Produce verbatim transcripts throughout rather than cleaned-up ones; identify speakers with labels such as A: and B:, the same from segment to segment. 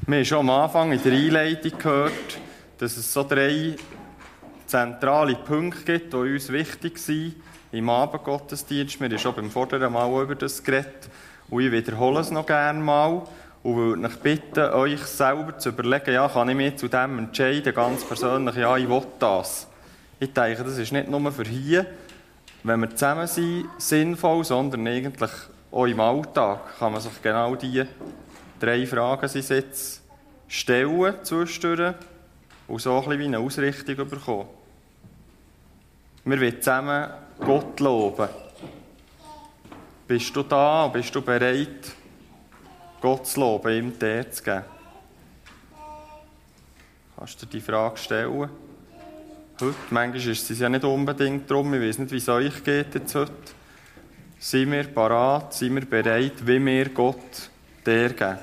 A: Wir haben schon am Anfang in der Einleitung gehört, dass es so drei zentrale Punkte gibt, die uns wichtig sind im Abendgottesdienst. Wir haben schon beim vorderen Mal über das geredet und ich wiederhole es noch gerne mal und würde euch bitten, euch selber zu überlegen, ja, kann ich mich zu dem entscheiden, ganz persönlich, ja, ich will das. Ich denke, das ist nicht nur für hier, wenn wir zusammen sind, sinnvoll, sondern eigentlich auch im Alltag kann man sich genau diese drei Fragen jetzt stellen zwischendurch und so ein bisschen wie eine Ausrichtung bekommen. Wir wollen zusammen Gott loben. Bist du da und bist du bereit, Gott zu loben, ihm die Ehre zu geben? Kannst du dir die Frage stellen? Heute, manchmal ist es ja nicht unbedingt darum, ich weiß nicht, wie es euch geht jetzt heute. Sind wir parat, sind wir bereit, wie wir Gott die Ehre geben?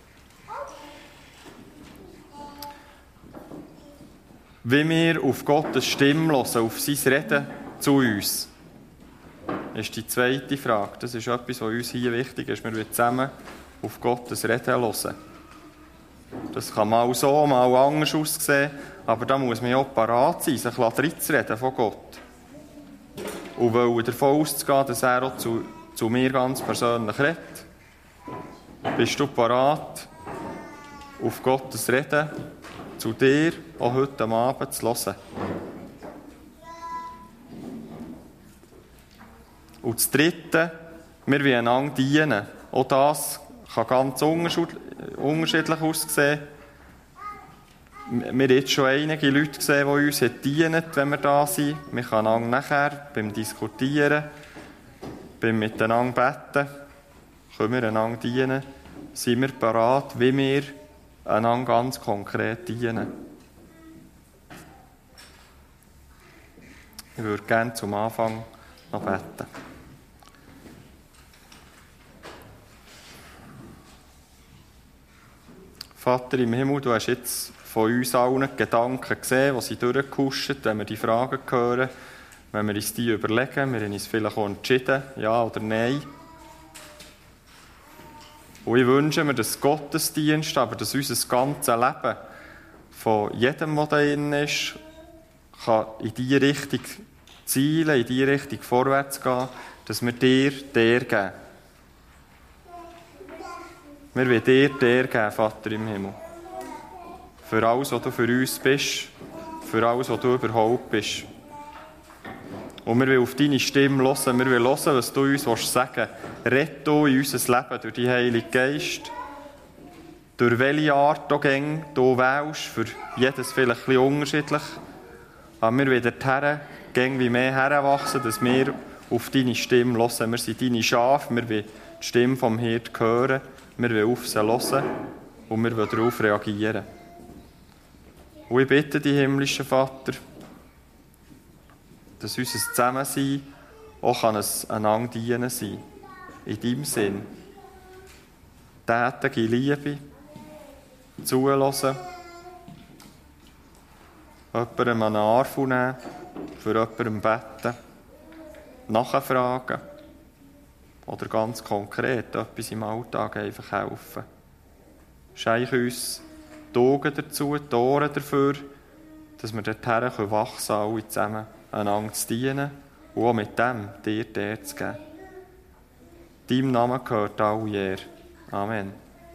A: Wie wir auf Gottes Stimme hören, auf sein Reden zu uns, ist die zweite Frage. Das ist etwas, was uns hier wichtig ist. Wir wollen zusammen auf Gottes Reden hören. Das kann mal so, mal anders aussehen, aber da muss man ja auch parat sein, sich reinzureden von Gott. Und wollen davon auszugehen, dass er auch zu, zu mir ganz persönlich redet. Bist du parat, auf Gottes Reden zu dir auch heute Abend zu hören? Und das Dritte, wir wollen einander dienen. Auch das kann ganz unterschiedlich aussehen. Wir haben jetzt schon einige Leute gesehen, die uns dienen, wenn wir da sind. Wir können einander nachher beim Diskutieren, beim Miteinander beten, können wir einander dienen. Sind wir bereit, wie wir einander ganz konkret dienen? Ich würde gerne zum Anfang noch beten. Vater im Himmel, du hast jetzt von uns allen die Gedanken gesehen, die sie durchgehuschen, wenn wir die Fragen hören, wenn wir uns die überlegen, wir haben uns vielleicht auch entschieden, ja oder nein. Und ich wünsche mir, dass Gottesdienst, aber dass unser ganzes Leben von jedem, der da drin ist, kann in diese Richtung zielen, in diese Richtung vorwärts gehen, dass wir dir die Ehre geben. Wir wollen dir die Ehre geben, Vater im Himmel. Für alles, was du für uns bist, für alles, was du überhaupt bist. Und wir wollen auf deine Stimme hören, wir wollen hören, was du uns sagen willst. Rett du in unser Leben durch die Heilige Geist, durch welche Art du gäng du wählst, für jedes vielleicht ein bisschen unterschiedlich. Aber wir wollen dorthin gäng wie mehr heranwachsen, dass wir auf deine Stimme hören. Wir sind deine Schafe, wir wollen die Stimme vom Hirten hören, wir wollen auf sie hören und wir wollen darauf reagieren. Und ich bitte dich, himmlischer Vater, dass unser Zusammensein auch ein einander dienen sein. In deinem Sinn. Tätige Liebe, zuhören, jemandem einen Arm nehmen, für jemanden beten, nachfragen oder ganz konkret etwas im Alltag einfach helfen. Schenke uns die Augen dazu, die Ohren dafür, dass wir dorthin wachsen können, alle zusammen einander zu dienen und auch mit dem dir die Ehre zu geben. Deinem Namen gehört alle Ehre. Amen.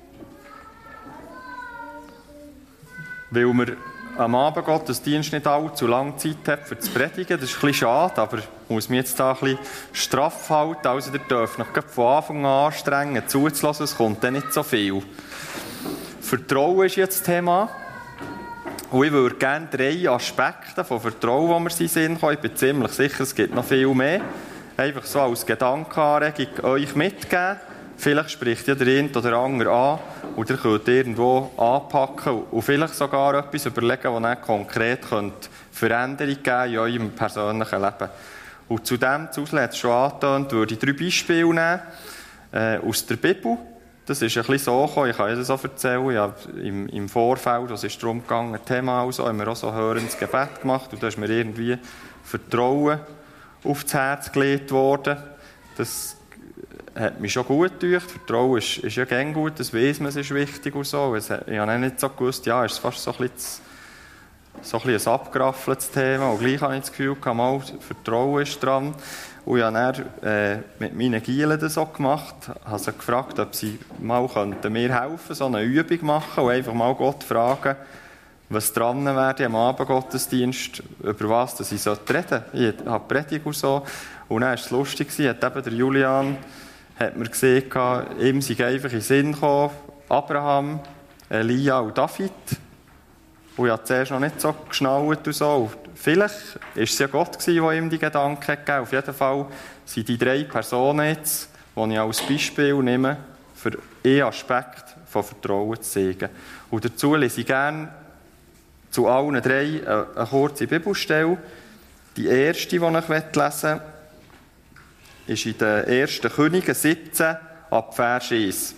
A: Weil wir am Abendgottesdienst nicht allzu lange Zeit haben für das Predigen, das ist ein bisschen schade, aber ich muss mich jetzt da ein bisschen straff halten. Also ihr dürft noch von Anfang an anstrengen, zuzulassen, es kommt dann nicht so viel. Vertrauen ist jetzt das Thema. Und ich würde gerne drei Aspekte von Vertrauen, die wir sind, kommen. Ich bin ziemlich sicher, es gibt noch viel mehr. Einfach so als Gedankenanregung euch mitgeben. Vielleicht spricht ja der eine oder andere an und ihr könnt irgendwo anpacken und vielleicht sogar etwas überlegen, das dann konkret Veränderung geben in eurem persönlichen Leben. Und zu dem, zu hat es schon angetönt, würde ich drei Beispiele nehmen äh, aus der Bibel. Das ist ein bisschen so gekommen, ich kann es so erzählen, ja, im, im Vorfeld, es ist darum gegangen, ein Thema also, haben wir auch so hörendes Gebet gemacht und da ist mir irgendwie Vertrauen aufs Herz gelegt worden. Das hat mich schon gut gedacht. Vertrauen ist, ist ja gern gut, das weiss man, es ist wichtig und so. Ich habe nicht so gewusst, ja, ist es fast so ein bisschen, so ein, bisschen ein abgeraffeltes Thema. Und gleich habe ich das Gefühl, mal, Vertrauen ist dran. Und ich habe dann äh, mit meinen Gielen das auch gemacht. Ich habe sie gefragt, ob sie mal könnten mir helfen, so eine Übung machen und einfach mal Gott fragen, was dran wäre am Abendgottesdienst, über was dass ich reden sollte. Ich habe Predigt und so. Und dann war es lustig, hat eben der Julian hat mir gesehen, ihm sei einfach in den Sinn gekommen, Abraham, Elia und David. Und ich habe zuerst noch nicht so geschnallt und so. Und vielleicht war es ja Gott, der ihm die Gedanken gegeben hat. Auf jeden Fall sind die drei Personen jetzt, die ich als Beispiel nehme, für einen Aspekt von Vertrauen zu zeigen. Und dazu lese ich gerne zu allen drei eine kurze Bibelstelle. Die erste, die ich lesen möchte, ist in den ersten Königen siebzehn, ab Vers eins.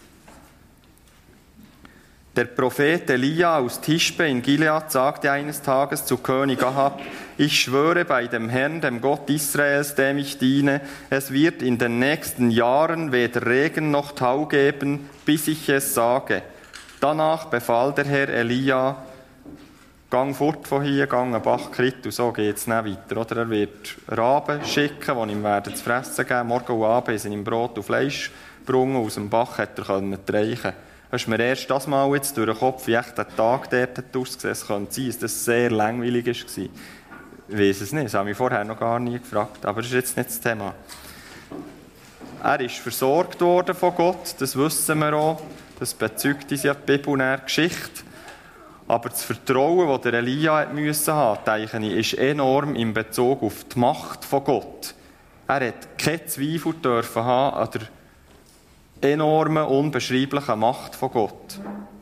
A: Der Prophet Elia aus Tischbe in Gilead sagte eines Tages zu König Ahab: Ich schwöre bei dem Herrn, dem Gott Israels, dem ich diene, es wird in den nächsten Jahren weder Regen noch Tau geben, bis ich es sage. Danach befahl der Herr Elia: Gang fort von hier, gang einen Bach Krit, und so geht es nicht weiter. Oder er wird Raben schicken, die ihm werden zu fressen geben. Morgen und Abend sind ihm Brot und Fleisch gebrungen, aus dem Bach hat er treichen. Es ist mir erst das Mal jetzt durch den Kopf, wie echt der Tag dort hat ausgesehen. Es könnte sein, dass das sehr langweilig war. Ich weiss es nicht, das habe ich vorher noch gar nie gefragt. Aber das ist jetzt nicht das Thema. Er ist versorgt worden von Gott, das wissen wir auch. Das bezeugt uns ja die Bibel und die Geschichte. Aber das Vertrauen, das der Elia hat müssen haben, denke ich, ist enorm in Bezug auf die Macht von Gott. Er hat keinen Zweifel dürfen haben an der enormen, unbeschreiblichen Macht von Gott.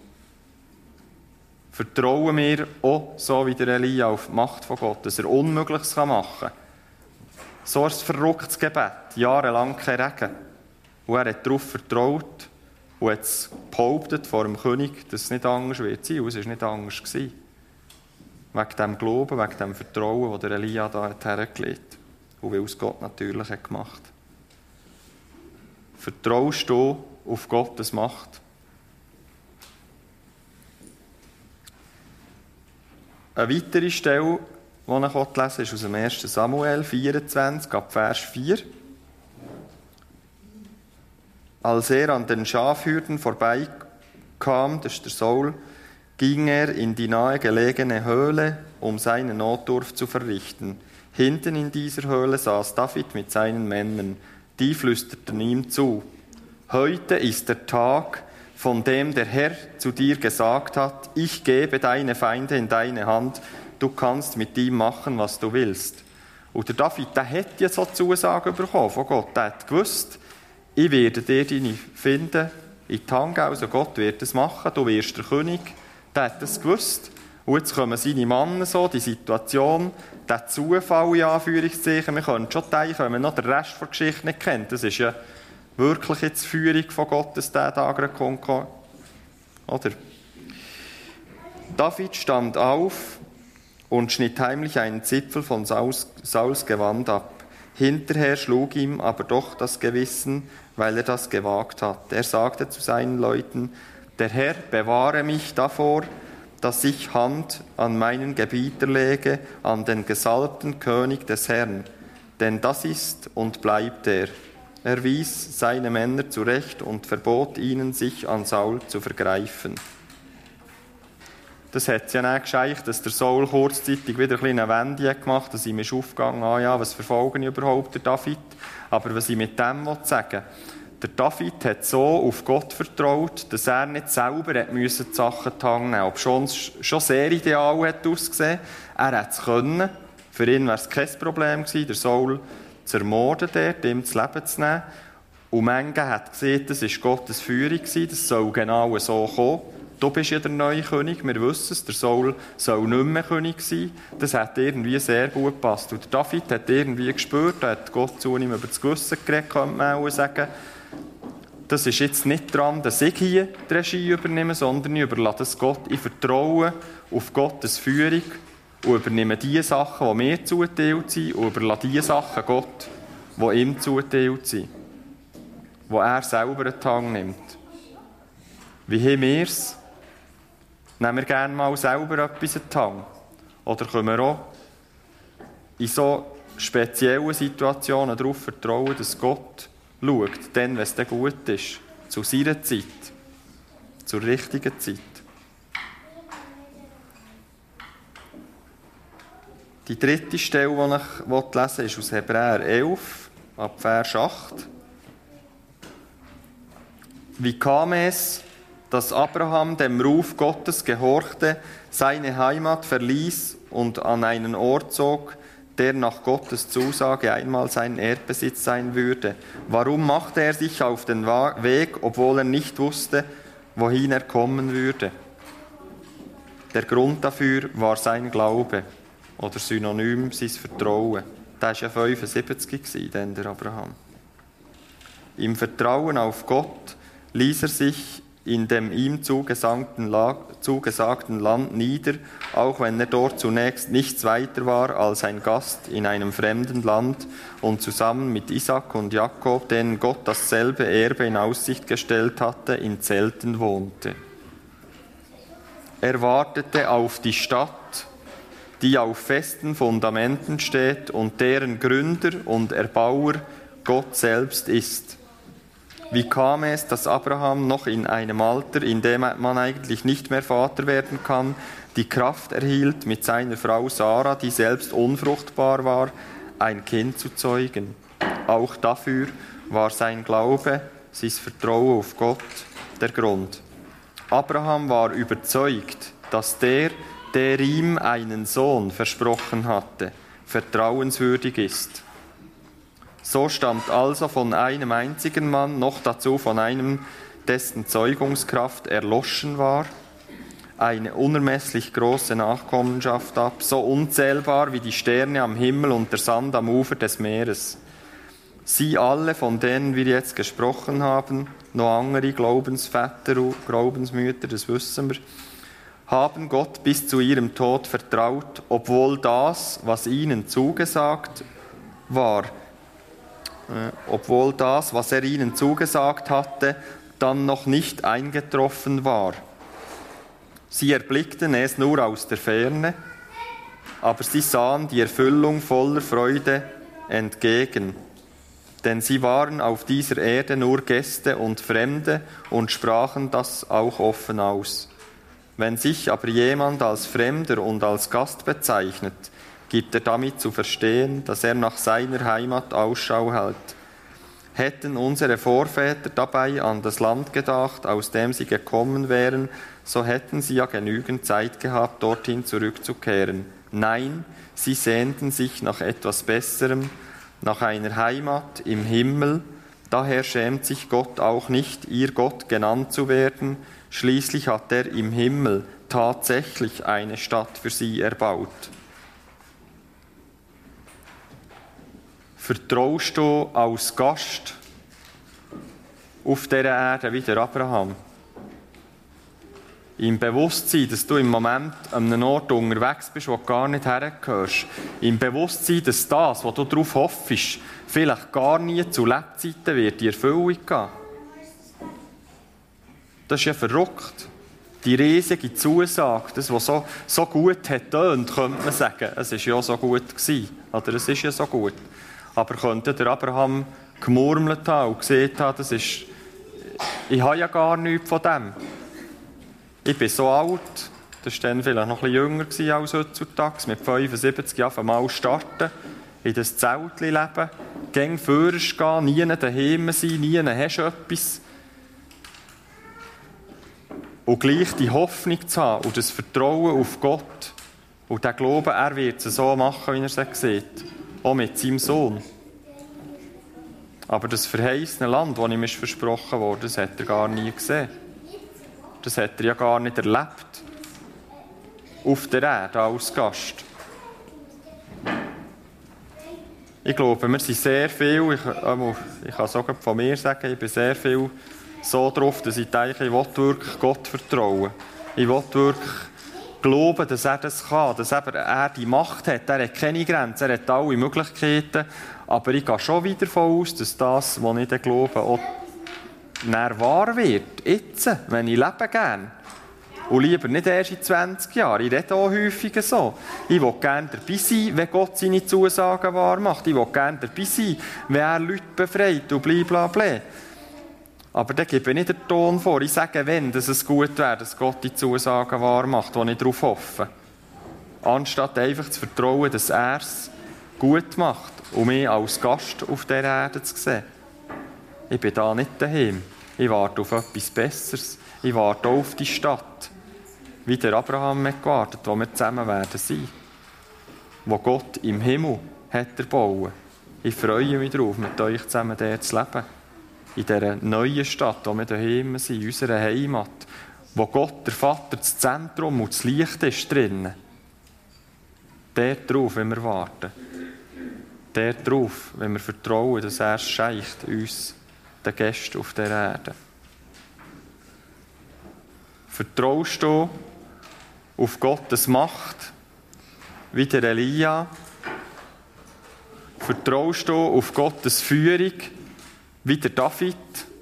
A: Vertrauen wir auch so wie der Elia auf die Macht von Gott, dass er Unmögliches machen kann. So ein verrücktes Gebet, jahrelang kein Regen. Und er hat darauf vertraut und hat es behauptet vor dem König, dass es nicht anders wird sein. Und es war nicht anders gewesen. Wegen dem Glauben, wegen dem Vertrauen, das der Elia da hat hergelegt. Und weil es Gott natürlich hat gemacht. Vertraust du auf Gottes Macht? Eine weitere Stelle, die ich lesen will, ist aus dem ersten Samuel vierundzwanzig, ab Vers vier. Als er an den Schafhürden vorbeikam, das ist der Saul, ging er in die nahegelegene Höhle, um seinen Notdurft zu verrichten. Hinten in dieser Höhle saß David mit seinen Männern. Die flüsterten ihm zu: Heute ist der Tag, von dem der Herr zu dir gesagt hat: Ich gebe deine Feinde in deine Hand, du kannst mit ihm machen, was du willst. Und der David, der hat ja so Zusagen bekommen von Gott. Der hat gewusst, ich werde dir deine finden in die Hand geben, also Gott wird es machen, du wirst der König. Der hat das gewusst. Und jetzt kommen seine Männer so, die Situation, der Zufall in Anführungszeichen. Wir können schon denken, wenn man noch den Rest der Geschichte nicht kennt, das ist ja wirklich jetzt die Führung von Gott, dass der Tag kommt. Oder? David stand auf und schnitt heimlich einen Zipfel von Sauls, Sauls Gewand ab. Hinterher schlug ihm aber doch das Gewissen, weil er das gewagt hat. Er sagte zu seinen Leuten: Der Herr bewahre mich davor, dass ich Hand an meinen Gebieter lege, an den gesalbten König des Herrn. Denn das ist und bleibt er. Er wies seine Männer zurecht und verbot ihnen, sich an Saul zu vergreifen. Das hat es ja dann gescheicht, dass der Saul kurzzeitig wieder ein eine Wende gemacht hat, dass ihm ist aufgegangen, ah ja, was verfolgen ich überhaupt, der David? Aber was ich mit dem sagen will, der David hat so auf Gott vertraut, dass er nicht selber hat müssen die Sachen in die Hand nehmen, obschon es schon sehr ideal hat ausgesehen. Er hat es können. Für ihn wäre es kein Problem gewesen, der Saul zu ermorden, dort, ihm das Leben zu nehmen. Und Menge hat gesehen, das war Gottes Führung, das soll genau so kommen. Du bist ja der neue König, wir wissen es, der Saul soll nicht mehr König sein. Das hat irgendwie sehr gut gepasst. Und der David hat irgendwie gespürt, da hat Gott zu ihm über das Gewissen geredet, könnte man auch sagen. Das ist jetzt nicht daran, dass ich hier die Regie übernehme, sondern ich überlasse es Gott. Ich vertraue auf Gottes Führung und übernehme die Sachen, die mir zugeteilt sind, und überlasse die Sachen Gott, die ihm zugeteilt sind. wo er selber einen Tang nimmt. Wie haben wir es? Nehmen wir gerne mal selber etwas in die Hand? Oder können wir auch in so speziellen Situationen darauf vertrauen, dass Gott schaut, dann, wenn es dann gut ist, zu seiner Zeit, zur richtigen Zeit. Die dritte Stelle, die ich lesen will, ist aus Hebräer elf, ab Vers acht. Wie kam es, dass Abraham dem Ruf Gottes gehorchte, seine Heimat verließ und an einen Ort zog, der nach Gottes Zusage einmal sein Erdbesitz sein würde? Warum machte er sich auf den Weg, obwohl er nicht wusste, wohin er kommen würde? Der Grund dafür war sein Glaube oder synonym sein Vertrauen. Der war ja fünfundsiebzig, denn der Abraham. Im Vertrauen auf Gott ließ er sich in dem ihm zugesagten Land nieder, auch wenn er dort zunächst nichts weiter war als ein Gast in einem fremden Land und zusammen mit Isaak und Jakob, denen Gott dasselbe Erbe in Aussicht gestellt hatte, in Zelten wohnte. Er wartete auf die Stadt, die auf festen Fundamenten steht und deren Gründer und Erbauer Gott selbst ist. Wie kam es, dass Abraham noch in einem Alter, in dem man eigentlich nicht mehr Vater werden kann, die Kraft erhielt, mit seiner Frau Sarah, die selbst unfruchtbar war, ein Kind zu zeugen? Auch dafür war sein Glaube, sein Vertrauen auf Gott der Grund. Abraham war überzeugt, dass der, der ihm einen Sohn versprochen hatte, vertrauenswürdig ist. So stammt also von einem einzigen Mann, noch dazu von einem, dessen Zeugungskraft erloschen war, eine unermesslich große Nachkommenschaft ab, so unzählbar wie die Sterne am Himmel und der Sand am Ufer des Meeres. Sie alle, von denen wir jetzt gesprochen haben, noch andere Glaubensväter und Glaubensmütter, das wissen wir, haben Gott bis zu ihrem Tod vertraut, obwohl das, was ihnen zugesagt war, obwohl das, was er ihnen zugesagt hatte, dann noch nicht eingetroffen war. Sie erblickten es nur aus der Ferne, aber sie sahen die Erfüllung voller Freude entgegen. Denn sie waren auf dieser Erde nur Gäste und Fremde und sprachen das auch offen aus. Wenn sich aber jemand als Fremder und als Gast bezeichnet, gibt er damit zu verstehen, dass er nach seiner Heimat Ausschau hält. Hätten unsere Vorväter dabei an das Land gedacht, aus dem sie gekommen wären, so hätten sie ja genügend Zeit gehabt, dorthin zurückzukehren. Nein, sie sehnten sich nach etwas Besserem, nach einer Heimat im Himmel. Daher schämt sich Gott auch nicht, ihr Gott genannt zu werden. Schließlich hat er im Himmel tatsächlich eine Stadt für sie erbaut. Vertraust du als Gast auf dieser Erde wie der Abraham? Im Bewusstsein, dass du im Moment an einem Ort unterwegs bist, wo du gar nicht hergehörst. Im Bewusstsein, dass das, was du darauf hoffst, vielleicht gar nie zu Lebzeiten wird in Erfüllung gehen. Das ist ja verrückt. Die riesige Zusage, das, was so, so gut hat getönt, könnte man sagen. Es war ja so gut gewesen. Oder es ist ja so gut. Aber könnte der Abraham gemurmelt haben und gesehen haben, das ist, ich habe ja gar nichts von dem. Ich bin so alt, das war dann vielleicht noch ein bisschen jünger als heutzutage, mit fünfundsiebzig Jahren mal starten, in das Zeltchen leben, gäng vorwärts gehen, nie daheim sein, nie hast du etwas. Und gleich die Hoffnung zu haben und das Vertrauen auf Gott und den Glauben, er wird es so machen, wie er es sieht. Auch mit seinem Sohn. Aber das verheißene Land, das ihm versprochen wurde, das hat er gar nie gesehen. Das hat er ja gar nicht erlebt. Auf der Erde als Gast. Ich glaube, wir sind sehr viel, ich, ich kann sogar von mir sagen, ich bin sehr viel so drauf, dass ich denke, ich will wirklich Gott vertrauen. Ich will wirklich glauben, dass er das kann, dass er die Macht hat. Er hat keine Grenzen, er hat alle Möglichkeiten. Aber ich gehe schon wieder davon aus, dass das, was ich glaube, auch dann wahr wird, jetzt, wenn ich lebe gerne. Und lieber nicht erst in zwanzig Jahren. Ich rede auch häufig so. Ich will gerne dabei sein, wenn Gott seine Zusagen wahr macht. Ich will gerne dabei sein, wenn er Leute befreit und blablabla. Aber dann gebe ich nicht den Ton vor. Ich sage, wenn dass es gut wäre, dass Gott die Zusagen wahr macht, wo ich darauf hoffe. Anstatt einfach zu vertrauen, dass er es gut macht und mich als Gast auf dieser Erde zu sehen. Ich bin da nicht daheim. Ich warte auf etwas Besseres. Ich warte auch auf die Stadt. Wie der Abraham hat gewartet, wo wir zusammen werden sein. Wo Gott im Himmel hat erbaut. Ich freue mich darauf, mit euch zusammen dort zu leben. In dieser neuen Stadt, wo wir daheim sind, in unserer Heimat. Wo Gott, der Vater, das Zentrum und das Licht ist drinnen. Dort drauf, wenn wir warten. Dort drauf, wenn wir vertrauen, dass er es scheicht, uns, den Gästen auf der Erde. Vertraust du auf Gottes Macht, wie der Elia? Vertraust du auf Gottes Führung, wie der David?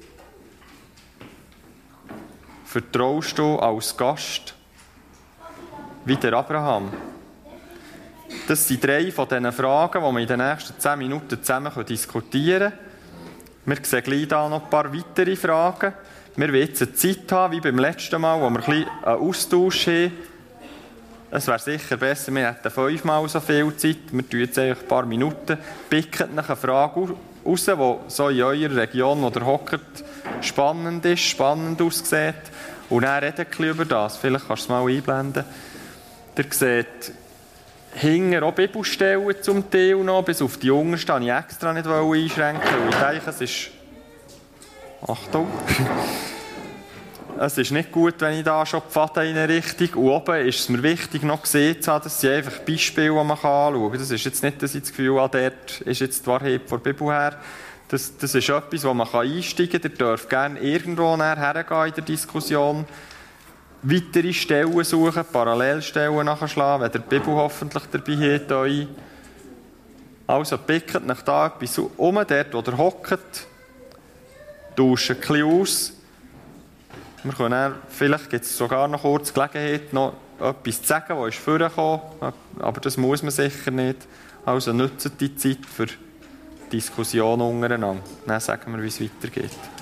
A: Vertraust du als Gast, wie der Abraham? Das sind drei von diesen Fragen, die wir in den nächsten zehn Minuten zusammen diskutieren können. Wir sehen gleich hier noch ein paar weitere Fragen. Wir wollen jetzt eine Zeit haben, wie beim letzten Mal, wo wir ein bisschen einen Austausch haben. Es wäre sicher besser, wir hätten fünfmal so viel Zeit. Wir tun jetzt ein paar Minuten. Picken nach eine Frage raus, die so in eurer Region, wo ihr hockt, spannend ist, spannend aussieht. Und dann reden wir über das. Vielleicht kannst du es mal einblenden. Ihr seht hinten auch Bibelstellen zum Teil noch. Bis auf die unterste wollte ich extra nicht einschränken, weil ich denke, es ist... Achtung! Es ist nicht gut, wenn ich da schon die Pfade in eine Richtung. Und oben ist es mir wichtig, noch gesehen zu haben, das sind einfach Beispiele, die man anschauen kann. Das ist jetzt nicht, dass ich das Gefühl habe, dort ist jetzt die Wahrheit von der Bibel her. Das, das ist etwas, wo man einsteigen kann. Ihr dürft gerne irgendwo hergehen in der Diskussion. Weitere Stellen suchen, Parallelstellen nachschlagen, wenn ihr die Bibel hoffentlich dabei habt. Euch. Also pickt nach da etwas um, dort wo ihr hockt. Tauscht ein bisschen aus. Wir können dann, vielleicht gibt es sogar noch kurz Gelegenheit, noch etwas zu sagen, was ist vorgekommen, aber das muss man sicher nicht. Also nutzt die Zeit für Diskussionen untereinander. Dann sagen wir, wie es weitergeht.